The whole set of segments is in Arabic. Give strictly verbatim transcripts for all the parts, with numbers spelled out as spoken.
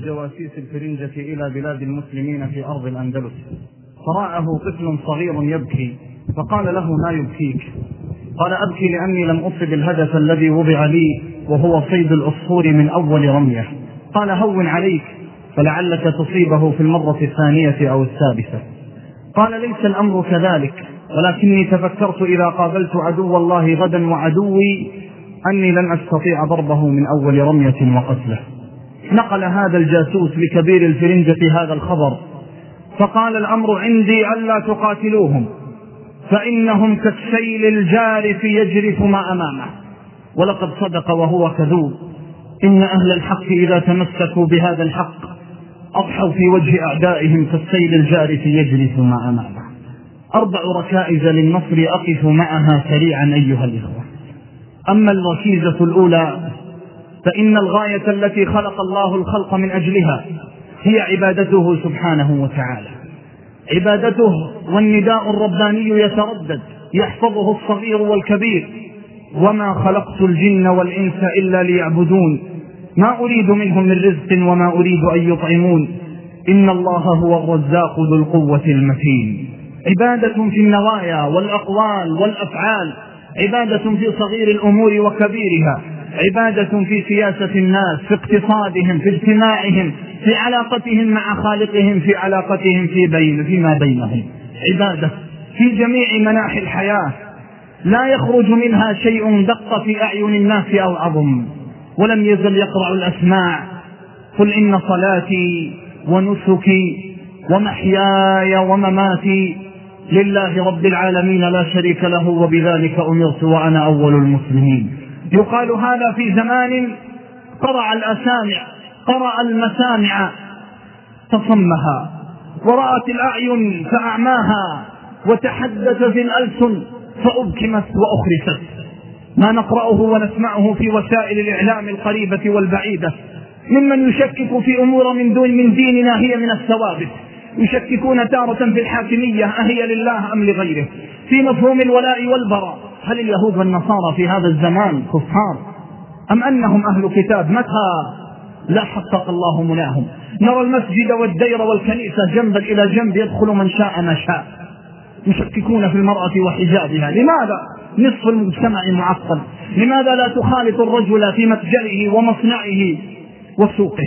جواسيس الفرنجة إلى بلاد المسلمين في أرض الأندلس، فرآه طفل صغير يبكي فقال له: ما يبكيك؟ قال: أبكي لأني لم أصب الهدف الذي وضع لي وهو صيد العصفور من أول رمية. قال: هون عليك فلعلك تصيبه في المرة الثانية أو السادسة. قال: ليس الأمر كذلك، ولكني تفكرت إذا قابلت عدو الله غدا وعدوي أني لن أستطيع ضربه من أول رمية وقتله. نقل هذا الجاسوس لكبير الفرنجة هذا الخبر، فقال: الأمر عندي ألا تقاتلوهم، فإنهم كالسيل الجارف يجرف ما أمامه. ولقد صدق وهو كذوب، إن أهل الحق إذا تمسكوا بهذا الحق أضحوا في وجه أعدائهم كالسيل الجارف يجرف ما أمامه. أربع ركائز للنصر أقف معها سريعا أيها الإخوة. أما الركيزة الأولى فإن الغاية التي خلق الله الخلق من أجلها هي عبادته سبحانه وتعالى، عبادته، والنداء الرباني يتردد يحفظه الصغير والكبير: وما خلقت الجن والإنس إلا ليعبدون ما أريد منهم من رزق وما أريد أن يطعمون إن الله هو الرزاق ذو القوة المتين. عبادة في النوايا والأقوال والأفعال، عبادة في صغير الأمور وكبيرها، عبادة في سياسة الناس، في اقتصادهم، في اجتماعهم، في علاقتهم مع خالقهم، في علاقتهم في بين فيما بينهم، عبادة في جميع مناحي الحياة لا يخرج منها شيء دق في أعين الناس أو عظم. ولم يزل يقرأ الأسماع: قل إن صلاتي ونسكي ومحياي ومماتي لله رب العالمين لا شريك له وبذلك أمرت وأنا أول المسلمين. يقال هذا في زمان قرأ الأسامع، قرأ المسامع فصمها، ورأت الأعين فأعماها، وتحدث في الألسن فأبكمت وأخرست. ما نقرأه ونسمعه في وسائل الإعلام القريبة والبعيدة ممن يشكك في أمور من دون من ديننا هي من الثوابت. يشككون تارة في الحاكمية أهي لله أم لغيره، في مفهوم الولاء والبراء. هل اليهود والنصارى في هذا الزمان كفار أم أنهم أهل كتاب؟ متى لا حقق الله مناهم. نرى المسجد والدير والكنيسة جنبا إلى جنب يدخل من شاء ما شاء. يشككون في المرأة وحجابها. لماذا نصف المجتمع معطل؟ لماذا لا تخالط الرجل في متجره ومصنعه وسوقه؟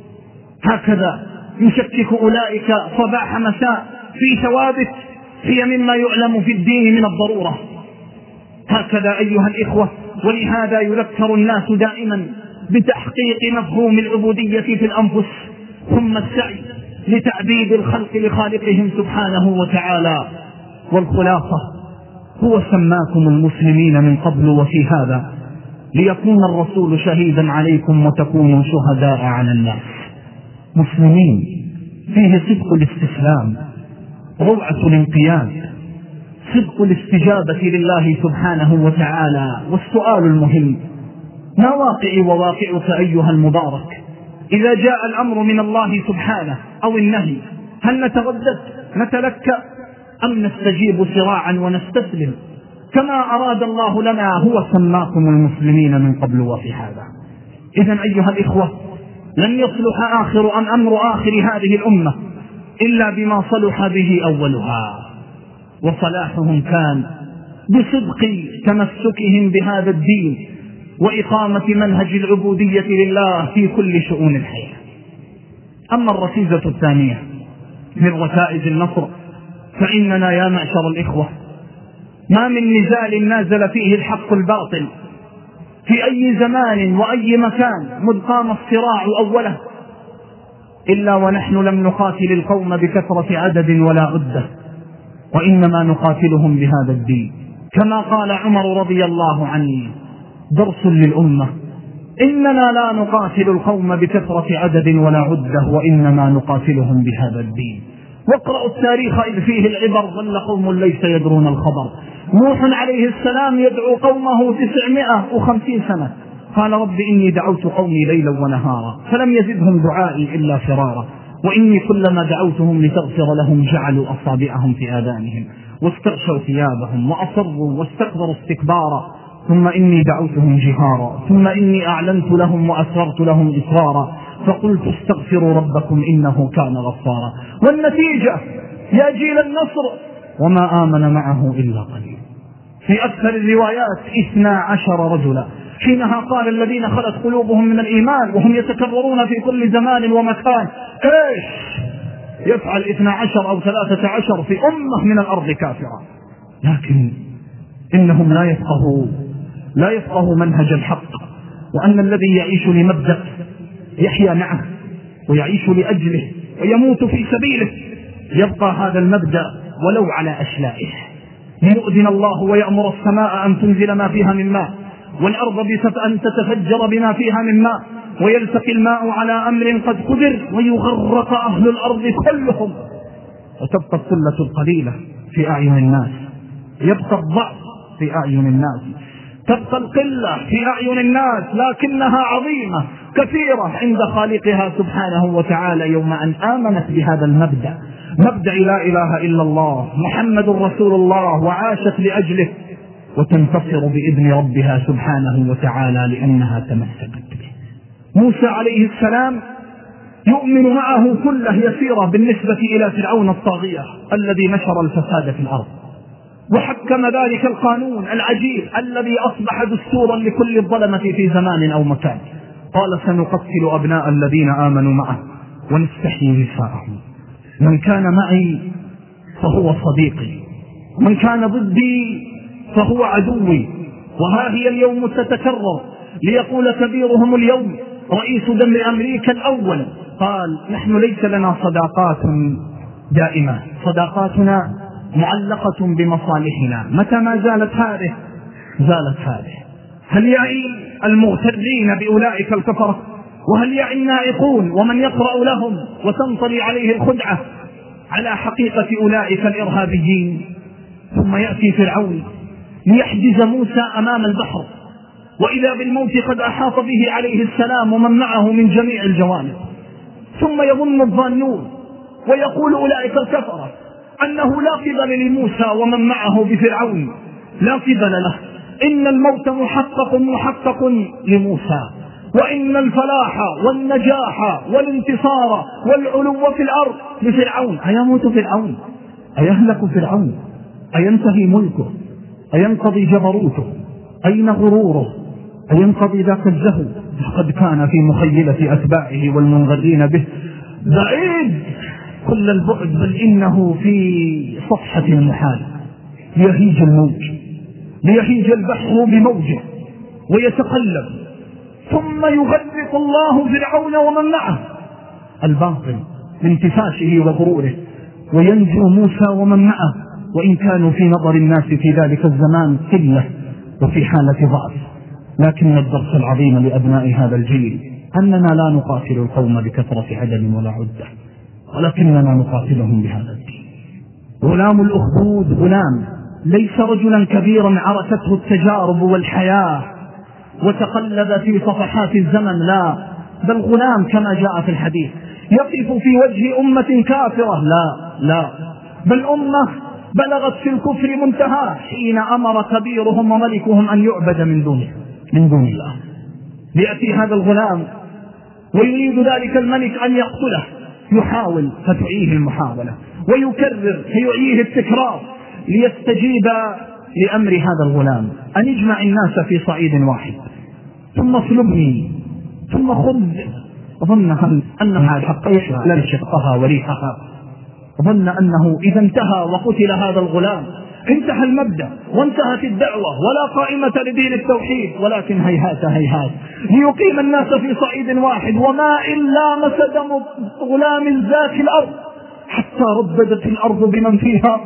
هكذا يشكك أولئك صباح مساء في ثوابت هي مما يعلم في الدين من الضرورة. هكذا أيها الإخوة، ولهذا يذكر الناس دائما بتحقيق مفهوم العبودية في الأنفس، ثم السعي لتعبيد الخلق لخالقهم سبحانه وتعالى. والخلاصة: هو سماكم المسلمين من قبل وفي هذا ليكون الرسول شهيدا عليكم وتكونوا شهداء على الناس. مسلمين فيه صدق الاستسلام، روعة الانقياد، صدق الاستجابة لله سبحانه وتعالى. والسؤال المهم: ما واقعي وواقعك أيها المبارك إذا جاء الأمر من الله سبحانه أو النهي؟ هل نتردد نتلكأ أم نستجيب صراعا ونستسلم كما أراد الله لنا؟ هو سماكم المسلمين من قبل وفي هذا. إذن أيها الإخوة، لن يصلح آخر أم أمر آخر هذه الأمة إلا بما صلح به أولها، وصلاحهم كان بصدق تمسكهم بهذا الدين وإقامة منهج العبودية لله في كل شؤون الحياة. أما الركيزة الثانية من ركائز النصر فإننا يا معشر الإخوة ما من نزال نازل فيه الحق الباطل في أي زمان وأي مكان مذ قام الصراع أوله إلا ونحن لم نقاتل القوم بكثرة عدد ولا عدة، وإنما نقاتلهم بهذا الدين. كما قال عمر رضي الله عنه: درس للأمة، إننا لا نقاتل القوم بكثرة عدد ولا عدة وإنما نقاتلهم بهذا الدين. واقرأوا التاريخ إذ فيه العبر، ظل قوم ليس يدرون الخبر. نوح عليه السلام يدعو قومه تسعمائة وخمسين سنة، قال: رب إني دعوت قومي ليلا ونهارا فلم يزدهم دعائي إلا فرارا، وإني كلما دعوتهم لتغفر لهم جعلوا أصابعهم في آذانهم واستغشوا ثيابهم وأصروا واستكبروا استكبارا، ثم إني دعوتهم جهارا ثم إني أعلنت لهم وأسررت لهم إسرارا فقلت استغفروا ربكم إنه كان غفارا. والنتيجة يا جيل النصر وما آمن معه إلا قليل. في أكثر الروايات اثنا عشر رجلا، حينها قال الذين خلت قلوبهم من الإيمان وهم يتكررون في كل زمان ومكان إيش يفعل اثنا عشر أو ثلاثة عشر في أمة من الأرض كافرة. لكن إنهم لا يفقهوا لا يفقهوا منهج الحق، وأن الذي يعيش لمبدأ يحيا معه ويعيش لأجله ويموت في سبيله يبقى هذا المبدأ ولو على أشلائه. يؤذن الله ويأمر السماء أن تنزل ما فيها من ماء والأرض أن تتفجر بما فيها من ماء ويلتقي الماء على أمر قد قدر ويغرق أهل الأرض كلهم، وتبقى القلة القليلة في أعين الناس، يبقى الضعف في أعين الناس، تبقى القلة في أعين الناس لكنها عظيمة كثيرة عند خالقها سبحانه وتعالى يوم أن آمنت بهذا المبدأ، مبدأ لا إله إلا الله محمد رسول الله، وعاشت لأجله وتنتصر بإذن ربها سبحانه وتعالى لأنها تمسكت به. موسى عليه السلام يؤمن معه كله يسيرة بالنسبة إلى فرعون الطاغية الذي نشر الفساد في الأرض، وحكم ذلك القانون العجيب الذي أصبح دستورا لكل الظلمة في زمان أو مكان. قال سنقتل أبناء الذين آمنوا معه ونستحيي نساءهم. من كان معي فهو صديقي، من كان ضدي فهو عدوي. وها هي اليوم تتكرر ليقول كبيرهم اليوم رئيس دم أمريكا الأول قال نحن ليس لنا صداقات دائمة، صداقاتنا معلقة بمصالحنا. متى ما زالت هذه زالت هذه. هل يعي المغترين بأولئك الكفرة؟ وهل يعي النائقون ومن يقرأ لهم وتنطلي عليه الخدعة على حقيقة أولئك الإرهابيين؟ ثم يأتي فرعون ليحجز موسى أمام البحر، وإذا بالموت قد أحاط به عليه السلام ومن معه من جميع الجوانب. ثم يظن الظانون ويقول أولئك الكفرة أنه لا قبل لموسى ومن معه بفرعون، لا قبل له، إن الموت محقق محقق لموسى، وإن الفلاح والنجاح والانتصار والعلو في الأرض لفرعون. أيموت فرعون؟ أيهلك فرعون؟ أينتهي ملكه؟ أينقضي جبروته؟ أين غروره؟ أينقضي ذاك الزهو؟ قد كان في مخيلة أتباعه والمنغرين به بعيد كل البعد، بل إنه في صفحة المحال. ليهيج الموج، ليهيج البحر بموجه ويتقلب، ثم يغرق الله فرعون ومن معه الباطل بانتفاشه وغروره، وينجو موسى ومن معه وإن كانوا في نظر الناس في ذلك الزمان قلة وفي حالة ضعف. لكن الدرس العظيم لأبناء هذا الجيل أننا لا نقاتل القوم بكثرة عدد ولا عدة، ولكننا نقاتلهم بهذا الدين. غلام الأخدود غلام ليس رجلا كبيرا عرفته التجارب والحياة وتقلب في صفحات الزمن، لا، بل غلام كما جاء في الحديث يقف في وجه أمة كافرة، لا لا بل أمة بلغت في الكفر منتهى حين أمر كبيرهم وملكهم أن يعبد من دونه من دون الله. ليأتي هذا الغلام ويريد ذلك الملك أن يقتله، يحاول فتعيه المحاولة، ويكرر فيعيه التكرار ليستجيب لأمر هذا الغلام أن يجمع الناس في صعيد واحد، ثم اصلبني ثم خذ. ظن أنها الحق لا شقها وريحها، ظن أنه إذا انتهى وقتل هذا الغلام انتهى المبدأ وانتهت الدعوة ولا قائمة لدين التوحيد. ولكن هيهات هيهات ليقيم الناس في صعيد واحد، وما إلا مسدم غلام ذات الأرض حتى رددت الأرض بمن فيها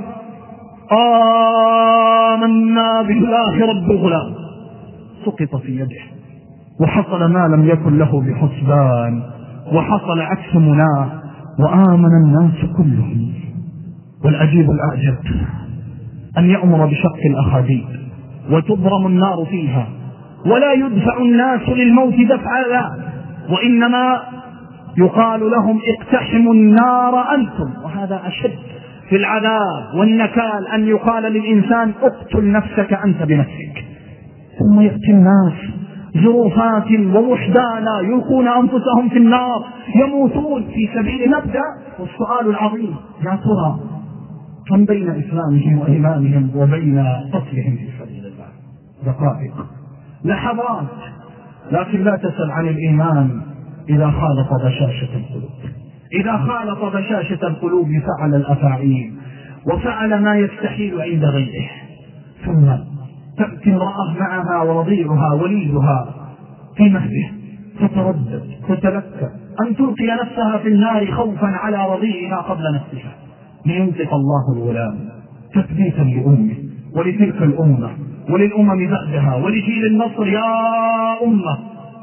آمنا بالله رب الغلام، سقط في يده وحصل ما لم يكن له بحسبان، وحصل عكس مناه وآمن الناس كلهم. والعجيب الأعجب أن يأمر بشق الأخاديد وتضرم النار فيها، ولا يدفع الناس للموت دفعا لا، وإنما يقال لهم اقتحموا النار أنتم. وهذا أشد في العذاب والنكال أن يقال للإنسان اقتل نفسك أنت بنفسك. ثم يأتي الناس جروفات ووحدانا يلقون أنفسهم في النار يموتون في سبيل مبدأ. والسؤال العظيم يا ترى كم بين إسلامهم وإيمانهم وبين قتلهم في سبيل الله؟ دقائق، لحظات. لكن لا تسأل عن الإيمان إذا خالط بشاشة القلوب. إذا خالط بشاشة القلوب فعل الأفاعيل وفعل ما يستحيل عند غيره. ثم تأتي امرأة معها ورضيعها وليدها في مهده تتردد تتلكأ أن تلقي نفسها في النار خوفا على رضيعها قبل نفسها، لينطق الله الغلام تثبيتا لأمه ولتلك الأمة وللأمم بعدها ولجيل النصر. يا أمة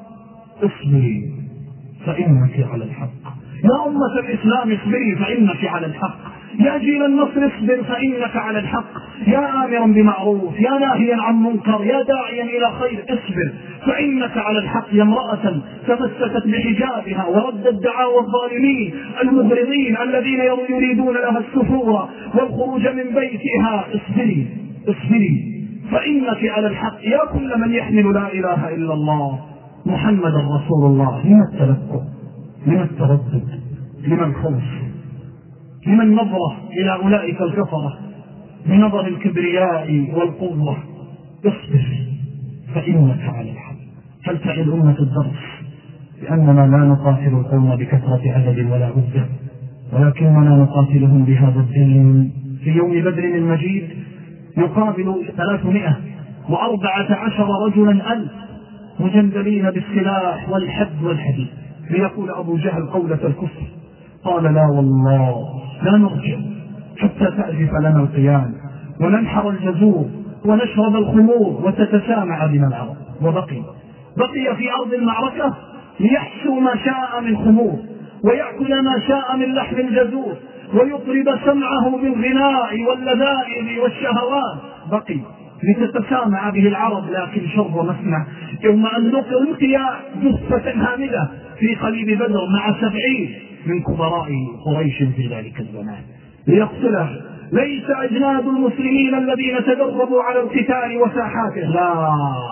اصبري فإنك على الحق، يا أمة الإسلام اصبري فإنك على الحق، يا جيل النصر اصبر فإنك على الحق، يا آمرا بمعروف يا ناهيا عن منكر يا داعيا إلى خير اصبر فإنك على الحق. يا امرأة تمسكت بحجابها وردت دعاوى الظالمين المغرضين الذين يريدون لها السفور والخروج من بيتها، اصبري اصبري فإنك على الحق. يا كل من يحمل لا إله إلا الله محمد رسول الله، لما التلكؤ؟ لما التردد؟ لما الخوف؟ لما النظرة إلى أولئك الكفرة بنظر الكبرياء والقوة؟ اصبر فإنك على الحق. فلتعي الأمة الدرس لأننا لا نقاتل القوم بكثرة عدد ولا عدة، ولكننا نقاتلهم بهذا الدين. في يوم بدر المجيد يقابل ثلاثمائة وأربعة عشر رجلا ألف مجندلين بالسلاح والحد والحديد، ليقول أبو جهل قولة الكفر، قال لا والله لا نرجع حتى تأذف لنا القيام وننحر الجزور ونشرب الخمور وتتسامع بنا العرب. وبقي بقي في أرض المعركة ليحشو ما شاء من خمور ويأكل ما شاء من لحم الجزور ويطرب سمعه بالغناء واللذائذ والشهوات. بقي لتتسامع به العرب، لكن شر مسمع يوم أن نلقي جثة هامدة في قليب بدر مع سبعين من كبراء قريش في ذلك الزمان ليقتله. ليس أجناد المسلمين الذين تدربوا على القتال وساحاته، لا،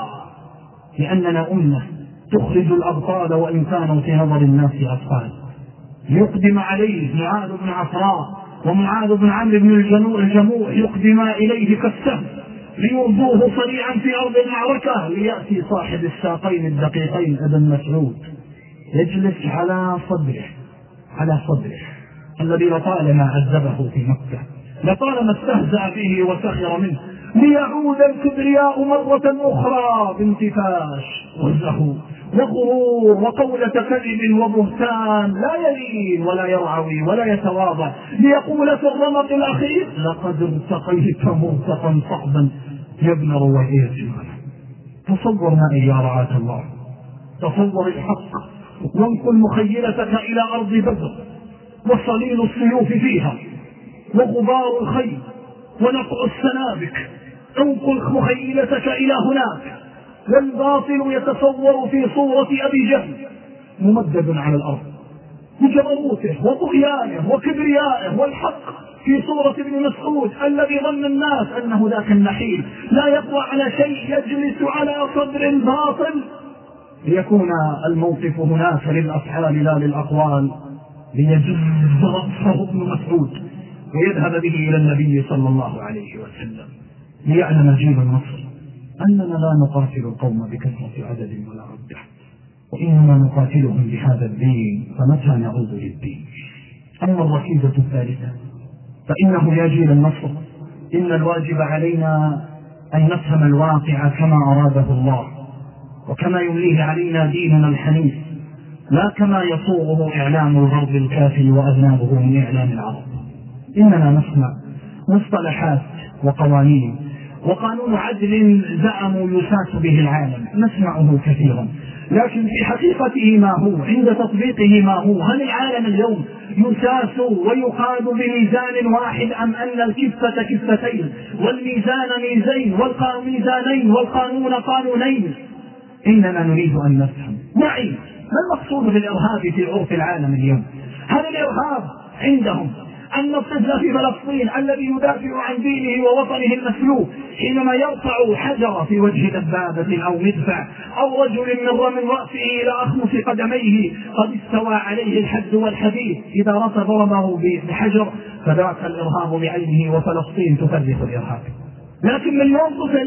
لأننا أمة تخرج الأبطال وإن كانوا في نظر الناس أطفال. يقدم عليه معاذ بن عفراء ومعاذ بن عمرو بن الجموح يقدما إليه كالسهم ليرضوه صريعا في أرض المعركة، ليأتي صاحب الساقين الدقيقين ابن مسعود يجلس على صدره على صدره الذي لطالما عذبه في مكة، لطالما استهزأ به وسخر منه، ليعود الكبرياء مرة أخرى بانتفاش وزهو وغرور وقولة كذب وبهتان، لا يلين ولا يرعوي ولا يتواضع، ليقول في الرمق الأخير لقد ارتقيت مرتقا صعبا يا ابن رويئة. تصور معي يا رعاة الله، تصور الحق وانقل مخيلتك إلى أرض بدر وصليل السيوف فيها وغبار الخيل ونقع السنابك، انقل مخيلتك إلى هناك والباطل يتصور في صورة أبي جهل ممدد على الأرض بجبروته وطغيانه وكبريائه، والحق في صورة ابن مسعود الذي ظن الناس أنه ذاك النحيل لا يقوى على شيء يجلس على صدر الباطل، ليكون الموقف هناك للأفعال لا للأقوال، ليجز رأسه ابن مسعود ويذهب به إلى النبي صلى الله عليه وسلم ليعلم جيل النصر أننا لا نقاتل القوم بكثرة عدد ولا عدة، وإنما نقاتلهم بهذا الدين، فمتى نعود للدين؟ أما الركيزة الثالثة فإنه يا جيل النصر إن الواجب علينا أن نفهم الواقع كما أراده الله وكما يمليه علينا ديننا الحنيف، لا كما يصوغه إعلام الغرب الكافي وأذنابه من إعلام العرب. إننا نسمع مصطلحات وقوانين وقانون عدل زعموا يساس به العالم، نسمعه كثيرا، لكن في حقيقته ما هو عند تطبيقه ما هو؟ هل العالم اليوم يساس ويقاد بميزان واحد أم أن الكفة كفتين والميزان ميزين والميزانين والقانون قانونين؟ إننا نريد أن نفهم معي ما المقصود بالإرهاب في عرف العالم اليوم. هل الإرهاب عندهم أن الطفل في فلسطين الذي يدافع عن دينه ووطنه المسلوب حينما يرفع حجر في وجه دبابة أو مدفع أو رجل من رمي رأسه إلى أخمص قدميه قد استوى عليه الحد والحديد، إذا رفض ضربه بحجر فذاك الإرهاب بعينه، وفلسطين تفرق الإرهاب. لكن مليون طفل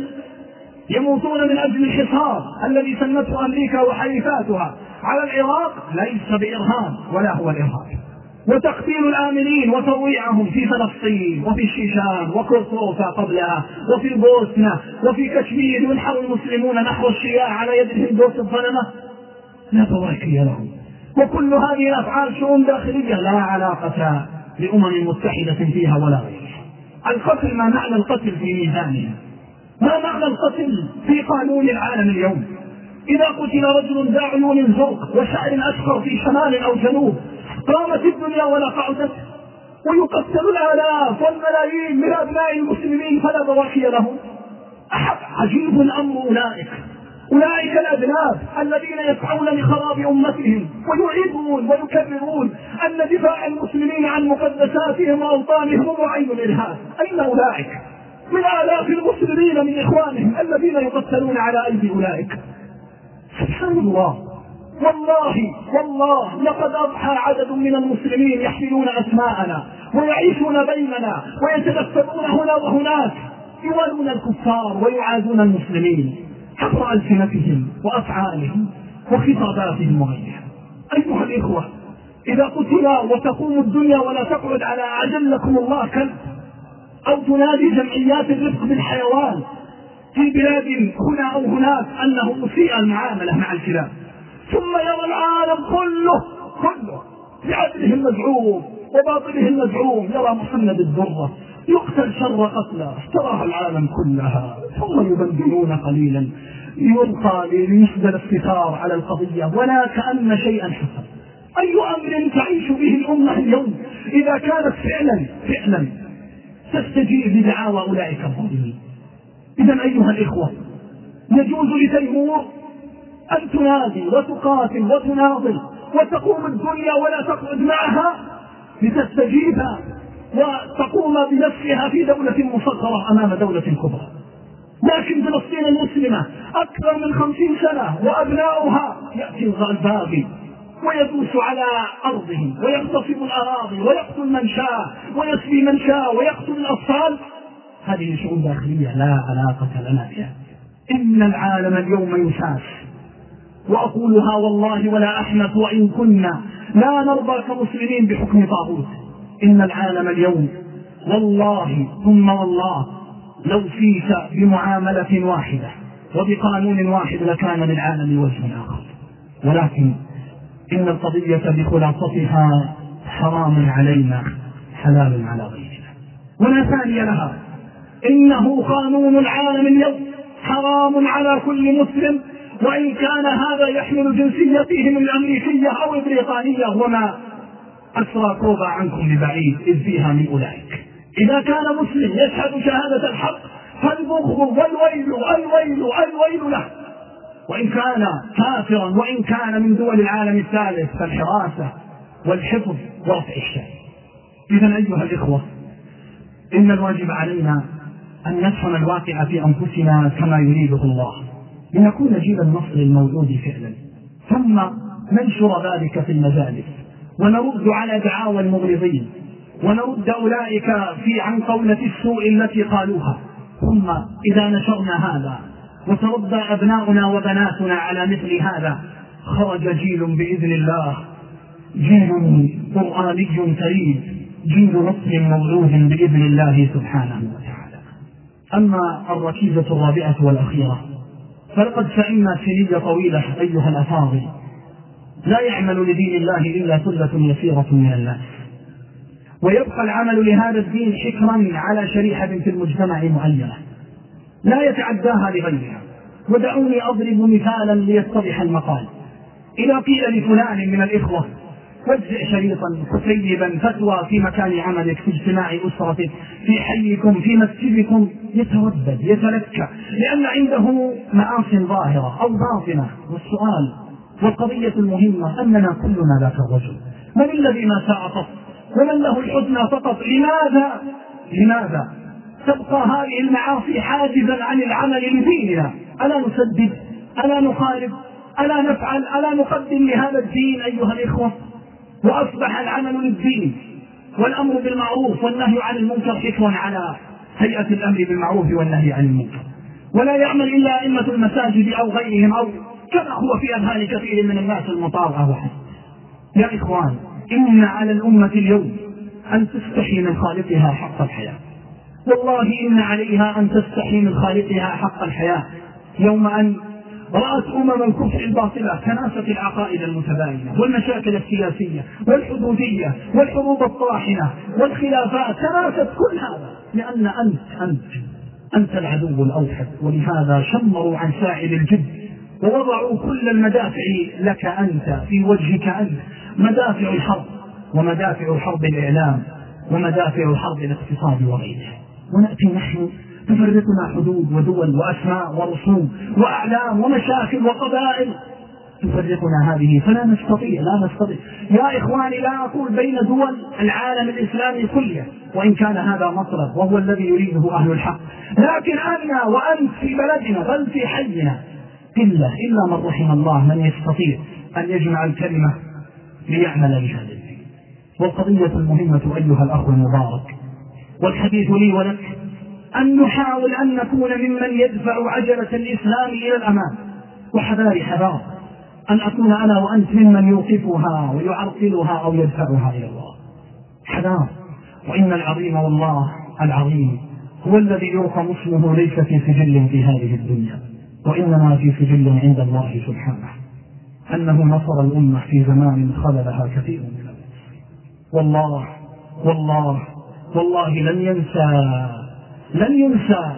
يموتون من أجل الحصار الذي سنته أمريكا وحليفاتها على العراق ليس بإرهاب ولا هو الإرهاب. وتقتيل الآمنين وترويعهم في فلسطين وفي الشيشان وكورسوفا قبلها وفي البوسنة وفي كشمير ينحر المسلمون نحو الشياع على يد الهندوس الظلمة لا تضحكي لهم. وكل هذه الأفعال شؤون داخلية لا علاقة لأمم متحدة فيها ولا غيرها. القتل ما معنى القتل في ميزانها؟ ما معنى القتل في قانون العالم اليوم؟ إذا قتل رجل ذا عيون زرق وشعر أشقر في شمال أو جنوب قامت الدنيا ولا قعدت؟ ويقتل الآلاف والملايين من أبناء المسلمين فلا بواكي لهم. عجيب أمر أولئك أولئك الأذناب الذين يسعون لخراب أمتهم ويعيدون ويكررون أن دفاع المسلمين عن مقدساتهم وأوطانهم هو عين الإرهاب. أين أولئك من آلاف المسلمين من إخوانهم الذين يقتلون على أيدي أولئك؟ سبحان الله. والله والله لقد أضحى عدد من المسلمين يحملون أسماءنا ويعيشون بيننا ويتدفقون هنا وهناك، يوالون الكفار ويعادون المسلمين عبر ألسنتهم وأفعالهم وخطاباتهم وغيرها. أيها الإخوة، إذا قتلا وتقوم الدنيا ولا تقعد على أجلكم الله كلب، أو تنادي جمعيات الرفق بالحيوان في بلاد هنا أو هناك أنه مسيء المعاملة مع الكلاب، ثم يرى العالم كله كله بعدله المزعوم وباطله المزعوم يرى محمد الدرة يقتل شر قتله تراها العالم كلها، ثم يبدلون قليلا يلقى ليسدل الستار على القضية ولا كأن شيئا حصل. أي أمر تعيش به الأمة اليوم إذا كانت فعلا فعلا تستجيب لدعاوى أولئك الظالمين؟ إذن أيها الإخوة، يجوز لتيمور أن تنادي وتقاتل وتناضل وتقوم الدنيا ولا تقعد معها لتستجيب وتقوم بنفسها في دولة مصغرة أمام دولة كبرى. لكن فلسطين المسلمة أكثر من خمسين سنة وأبناؤها يأتي الباغي ويدوس على أرضهم ويغتصب الأراضي ويقتل من شاء ويسبي من شاء ويقتل الأطفال. هذه شؤون داخلية لا علاقة لنا بها. إن العالم اليوم يساس، وأقولها والله ولا أحنث وإن كنا لا نرضى كمسلمين بحكم طاغوت. إن العالم اليوم والله ثم والله لو فيك بمعاملة واحدة وبقانون واحد لكان للعالم وجه آخر، ولكن إن القضية بخلاصتها حرام علينا حلال على غيرنا. ولا ثاني لها، إنه قانون العالم اليوم حرام على كل مسلم، وإن كان هذا يحمل جنسيتهم الأمريكية أو البريطانية وما أسرى كوبا عنكم ببعيد إذ فيها من أولئك. إذا كان مسلم يشهد شهادة الحق فالبغض والويل الويل الويل له، وإن كان كافرا وإن كان من دول العالم الثالث فالحراسة والحفظ ورفع الشأن. إذن أيها الإخوة، إن الواجب علينا أن نفهم الواقع في أنفسنا كما يريده الله لنكون جيل النصر الموجود فعلا، ثم ننشر ذلك في المجالس ونرد على دعاوى المغرضين ونرد أولئك في عن قولة السوء التي قالوها. ثم إذا نشرنا هذا وتربى أبناؤنا وبناتنا على مثل هذا خرج جيل بإذن الله، جيل قرآني كريم، جيل نصر موعود بإذن الله سبحانه وتعالى. أما الركيزة الرابعة والأخيرة فلقد فإنا سنية طويلة أيها الأفاضل لا يعمل لدين الله إلا ثلة يسيرة من الناس، ويبقى العمل لهذا الدين حكرا على شريحة في المجتمع معينة لا يتعداها لغيرها. ودعوني أضرب مثالا ليتضح المقال. إذا قيل لفلان من الإخوة وزع شريطا كتيبا فتوى في مكان عملك في اجتماع أسرتك في حيكم في مسجدكم يتردد يتلكى لأن عنده مآصٍ ظاهرة أو باطنة. والسؤال والقضية المهمة أننا كلنا ذاك الرجل. من الذي ما ساعطه ومن له الحسنى فقط. لماذا لماذا تبقى هذه المعاصي حاجزا عن العمل لديننا؟ ألا نسدد؟ ألا نخالف؟ ألا نفعل؟ ألا نقدم لهذا الدين أيها الإخوة؟ وأصبح العمل للدين والأمر بالمعروف والنهي عن المنكر حكرا على هيئة الأمر بالمعروف والنهي عن المنكر، ولا يعمل إلا أئمة المساجد أو غيرهم، أو كما هو في أذهان كثير من الناس المطاوعة وحسب. يا إخوان، إن على الأمة اليوم أن تستحي من خالقها حق الحياة، والله إن عليها أن تستحي من خالقها حق الحياة يوم أن رأت أمم الكفر الباطلة كناست العقائد المتباينة والمشاكل السياسية والحدودية والحروب الطاحنة والخلافات، كناست كل هذا لأن أنت أنت أنت العدو الأوحد. ولهذا شمروا عن ساعد الجد ووضعوا كل المدافع لك أنت في وجهك أنت، مدافع الحرب ومدافع حرب الإعلام ومدافع حرب الاقتصاد وغيرها. ونأتي نحن تفرقنا حدود ودول وأسماء ورسوم وأعلام ومشاكل وقبائل، تفرقنا هذه فلا نستطيع لا نستطيع يا إخواني. لا أقول بين دول العالم الإسلامي كله، وإن كان هذا مطلب وهو الذي يريده أهل الحق، لكن أنا وأنت في بلدنا بل في حينا إلا إلا من رحم الله من يستطيع أن يجمع الكلمة ليعمل لهذا الدين. والقضية المهمة أيها الأخ المبارك، والحديث لي ولك أن نحاول أن نكون ممن يدفع عجلة الإسلام إلى الأمام. وحذاري حذار أن أكون أنا وأنت ممن يوقفها ويعرقلها أو يدفعها إلى الله. حذار. وإن العظيم والله العظيم هو الذي يرقم اسمه ليس في سجل في هذه الدنيا، وإنما في سجل عند الله سبحانه، أنه نصر الأمة في زمان خذلها كثير من الناس. والله والله والله لن ينسى لن ينسى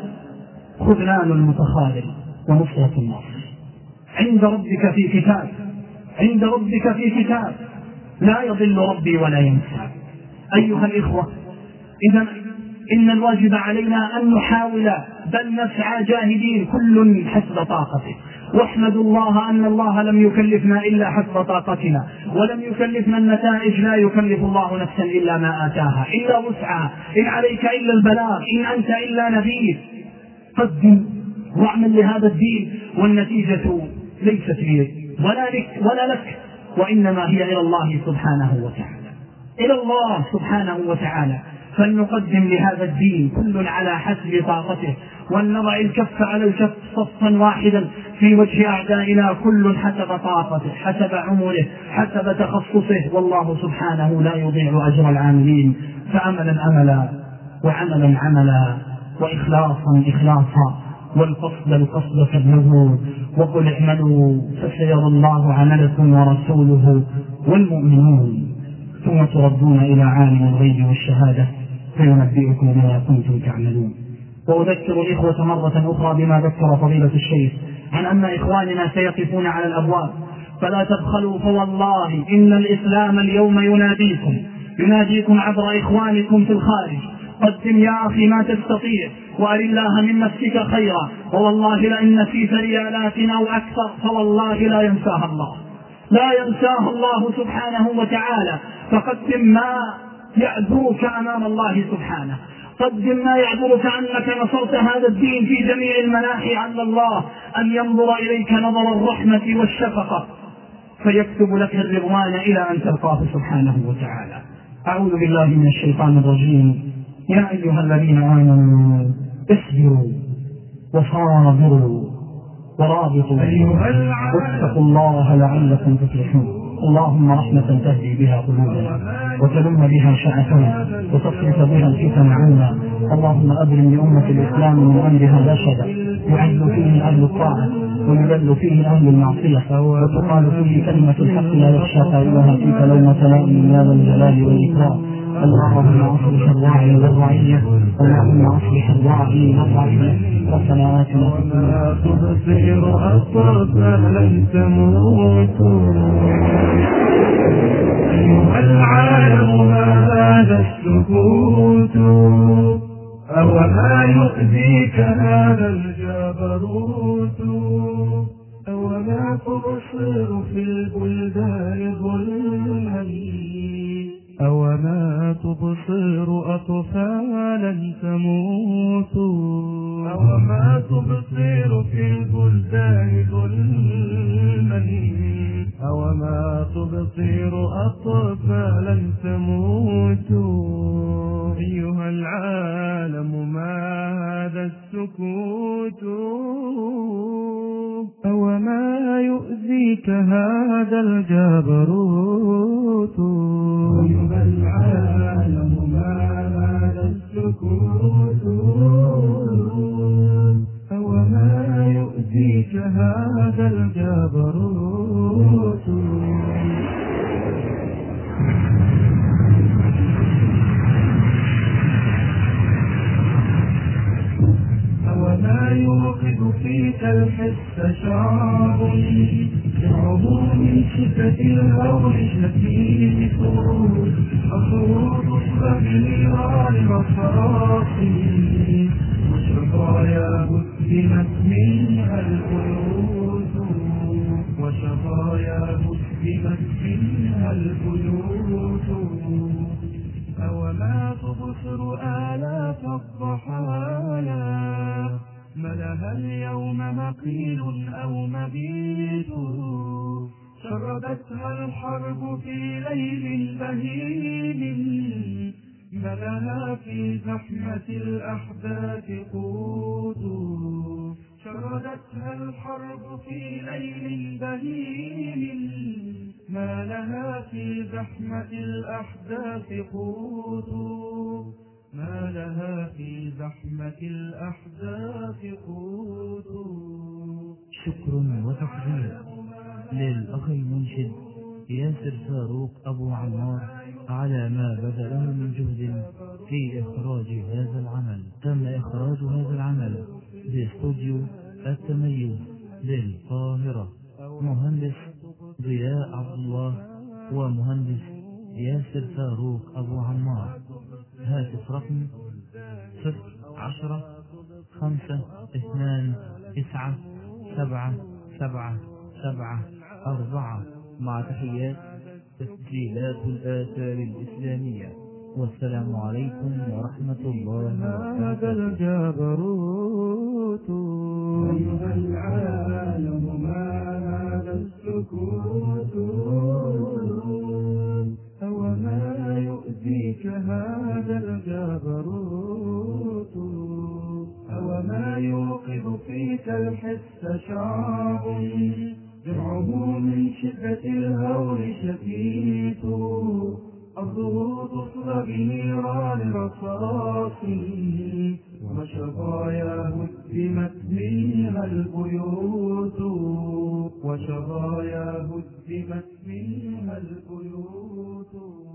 خذلان المتخاذل ونصرة الناصر. عند ربك في كتاب عند ربك في كتاب لا يضل ربي ولا ينسى. أيها الإخوة، إذا إن الواجب علينا أن نحاول بل نسعى جاهدين كل حسب طاقته. واحمدوا الله أن الله لم يكلفنا إلا حسب طاقتنا، ولم يكلفنا النتائج، لا يكلف الله نفسا إلا ما آتاها إلا وسعها، إن عليك إلا البلاغ، إن أنت إلا نذير. قدم واعمل لهذا الدين، والنتيجة ليست لي ولا لك ولا لك، وإنما هي إلى الله سبحانه وتعالى إلى الله سبحانه وتعالى. فلنقدم لهذا الدين كل على حسب طاقته، ولنضع الكف على الكف صفا واحدا في وجه أعدائنا، كل حسب طاقته حسب عمره حسب تخصصه، والله سبحانه لا يضيع أجر العاملين. فعملا أملا وعملا عملا وإخلاصا إخلاصا والقصد القصد فابلغوا وقل اعملوا فسيرى الله عملكم ورسوله والمؤمنون، ثم تردون إلى عالم الغيب والشهادة فينبئكم بما كنتم تعملون. وأذكر الإخوة مرة أخرى بما ذكر فضيلة الشيخ عن أن إخواننا سيقفون على الأبواب، فلا تبخلوا، فوالله إن الإسلام اليوم يناديكم يناديكم عبر إخوانكم في الخارج. قدم يا أخي ما تستطيع، وأر الله من نفسك خيرا، ووالله لئن نسيت ريالات أو أكثر فوالله لا ينساها الله لا ينساها الله سبحانه وتعالى. فقدم ما يعذرك أمام الله سبحانه، قدم ما يعذرك أنك نصرت هذا الدين في جميع المناحي، عل الله أن ينظر إليك نظر الرحمة والشفقة فيكتب لك الرضوان إلى أن تلقاه سبحانه وتعالى. أعوذ بالله من الشيطان الرجيم. يا أيها الذين آمنوا اصبروا وصابروا ورابطوا واتقوا الله لعلكم تفلحون. اللهم رحمة تهدي بها قلوبنا وتلم بها شأتنا وتصرف بها الفتن عنا. اللهم أبرم لأمة الإسلام من أمرها رشدا، يعز فيه أهل الطاعة ويذل فيه أهل المعصية، وتقال فيه كلمة الحق لا يخشى قائلها فيك لومة لائم يا ذا الجلال والإكرام. اللهم أصلح الراعي والرعية اللهم أصلح الراعي والرعية. ربنا آتنا في الدنيا تبصر أطرافا لن تموتوا. أيها العالم ما هذا السكوت، أوما يؤذيك هذا الجبروت، أوما تبصر في البلدان ظلما، أوما تبصر أطفالا تموت أوما تبصر في البلدان ظلما أوما تبصر أطفالا تموت أيها العالم ما هذا السكوت أوما يؤذيك هذا الجبروت أيها العالم ما هذا السكوت أوما يؤذيك هذا الجبروت أوما يوقظ فيك الحس شعب شعب من شدة الهول شديد أصوات الصغيران والصراخي وشظايا هدمت منها البيوت وشظايا هدمت منها البيوت أوما تبصر آلاف الضحايا ملها اليوم مقيل أو مبيت شردتها الحرب في ليل بهيم ملها في زحمة الأحداث قوت شردتها الحرب في ليل بهيم ما لها في زحمة الأحداث قوت ما لها في زحمة الأحداث قوت. شكر وتقدير للأخ المنشد ياسر فاروق أبو عمار على ما بذله من جهد في إخراج هذا العمل. تم إخراج هذا العمل باستوديو التميز بالقاهرة. مهندس ضياء عبد الله ومهندس ياسر فاروق أبو عمار. هاتف رقم صفر عشرة خمسة اثنان تسعة سبعة سبعة سبعة أربعة. مع تحيات تسجيلات الآثار الإسلامية. والسلام عليكم ورحمة الله هذا الجبروت أيها العالم ما هذا السكوت أوما يؤذيك هذا الجبروت أوما يوقظ فيك الحس شعب درعه من شدة الهول شتيت أرضه تصلى بنيران الرصاص وشظايا هدمت منها البيوت وشظايا هدمت منها البيوت.